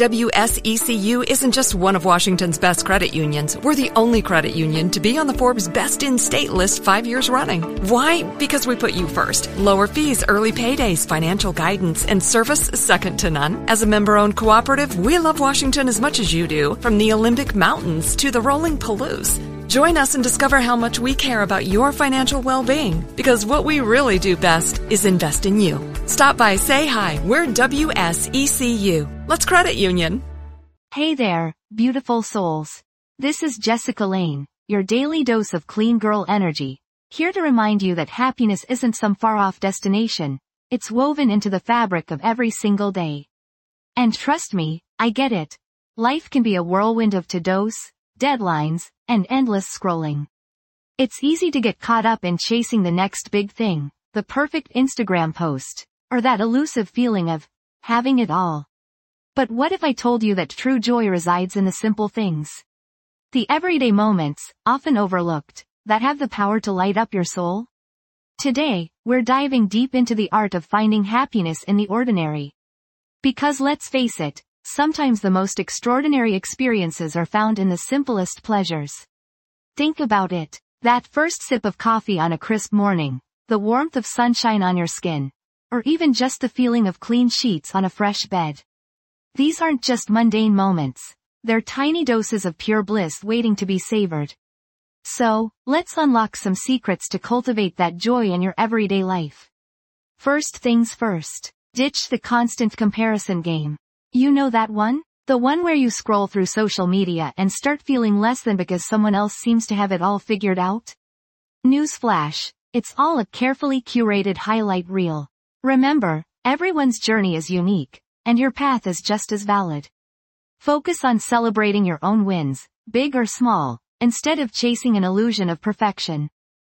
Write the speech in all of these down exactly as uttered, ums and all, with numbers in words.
W S E C U isn't just one of Washington's best credit unions. We're the only credit union to be on the Forbes Best in State list five years running. Why? Because we put you first. Lower fees, early paydays, financial guidance, and service second to none. As a member-owned cooperative, we love Washington as much as you do, from the Olympic Mountains to the rolling Palouse. Join us and discover how much we care about your financial well-being, because what we really do best is invest in you. Stop by, say hi. We're W S E C U. Let's credit union. Hey there, beautiful souls. This is Jessica Lane, your daily dose of clean girl energy, here to remind you that happiness isn't some far-off destination. It's woven into the fabric of every single day. And trust me, I get it. Life can be a whirlwind of to-dos, deadlines, and endless scrolling. It's easy to get caught up in chasing the next big thing, the perfect Instagram post, or that elusive feeling of having it all. But what if I told you that true joy resides in the simple things? The everyday moments, often overlooked, that have the power to light up your soul? Today, we're diving deep into the art of finding happiness in the ordinary. Because let's face it, sometimes the most extraordinary experiences are found in the simplest pleasures. Think about it. That first sip of coffee on a crisp morning, the warmth of sunshine on your skin, or even just the feeling of clean sheets on a fresh bed. These aren't just mundane moments. They're tiny doses of pure bliss waiting to be savored. So, let's unlock some secrets to cultivate that joy in your everyday life. First things first. Ditch the constant comparison game. You know that one? The one where you scroll through social media and start feeling less than because someone else seems to have it all figured out? Newsflash. It's all a carefully curated highlight reel. Remember, everyone's journey is unique, and your path is just as valid. Focus on celebrating your own wins, big or small, instead of chasing an illusion of perfection.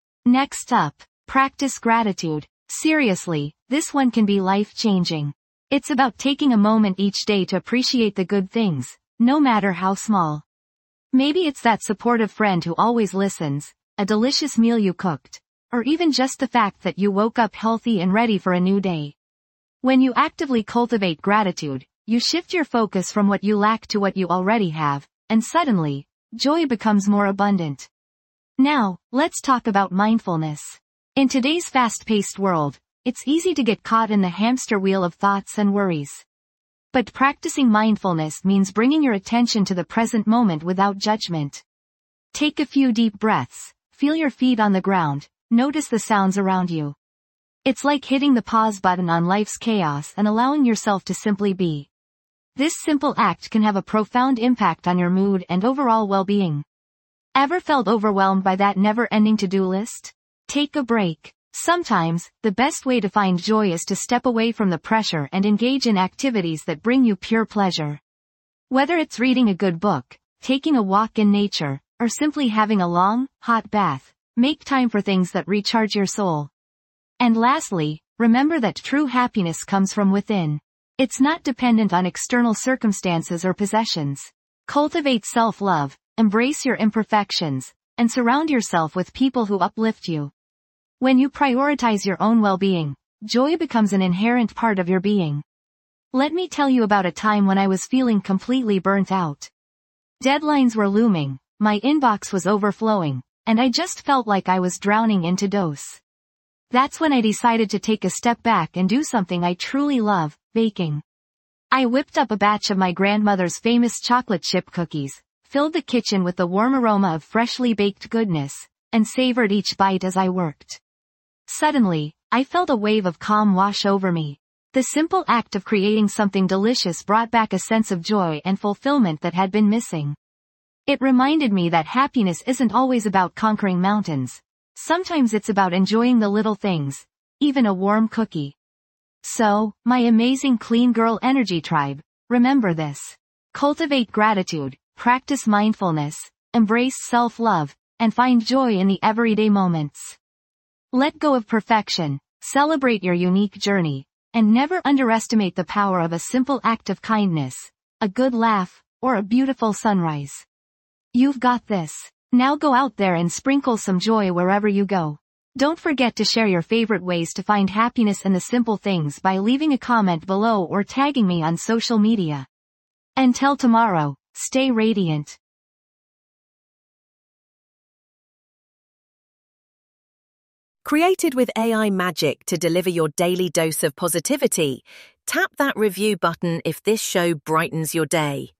Next up, practice gratitude. Seriously, this one can be life-changing. It's about taking a moment each day to appreciate the good things, no matter how small. Maybe it's that supportive friend who always listens, a delicious meal you cooked, or even just the fact that you woke up healthy and ready for a new day. When you actively cultivate gratitude, you shift your focus from what you lack to what you already have, and suddenly, joy becomes more abundant. Now, let's talk about mindfulness. In today's fast-paced world, it's easy to get caught in the hamster wheel of thoughts and worries. But practicing mindfulness means bringing your attention to the present moment without judgment. Take a few deep breaths, feel your feet on the ground, notice the sounds around you. It's like hitting the pause button on life's chaos and allowing yourself to simply be. This simple act can have a profound impact on your mood and overall well-being. Ever felt overwhelmed by that never-ending to-do list? Take a break. Sometimes, the best way to find joy is to step away from the pressure and engage in activities that bring you pure pleasure. Whether it's reading a good book, taking a walk in nature, or simply having a long, hot bath, make time for things that recharge your soul. And lastly, remember that true happiness comes from within. It's not dependent on external circumstances or possessions. Cultivate self-love, embrace your imperfections, and surround yourself with people who uplift you. When you prioritize your own well-being, joy becomes an inherent part of your being. Let me tell you about a time when I was feeling completely burnt out. Deadlines were looming, my inbox was overflowing, and I just felt like I was drowning in to-dos. That's when I decided to take a step back and do something I truly love, baking. I whipped up a batch of my grandmother's famous chocolate chip cookies, filled the kitchen with the warm aroma of freshly baked goodness, and savored each bite as I worked. Suddenly, I felt a wave of calm wash over me. The simple act of creating something delicious brought back a sense of joy and fulfillment that had been missing. It reminded me that happiness isn't always about conquering mountains. Sometimes it's about enjoying the little things, even a warm cookie. So, my amazing clean girl energy tribe, remember this. Cultivate gratitude, practice mindfulness, embrace self-love, and find joy in the everyday moments. Let go of perfection, celebrate your unique journey, and never underestimate the power of a simple act of kindness, a good laugh, or a beautiful sunrise. You've got this. Now go out there and sprinkle some joy wherever you go. Don't forget to share your favorite ways to find happiness in the simple things by leaving a comment below or tagging me on social media. Until tomorrow, stay radiant. Created with A I magic to deliver your daily dose of positivity, tap that review button if this show brightens your day.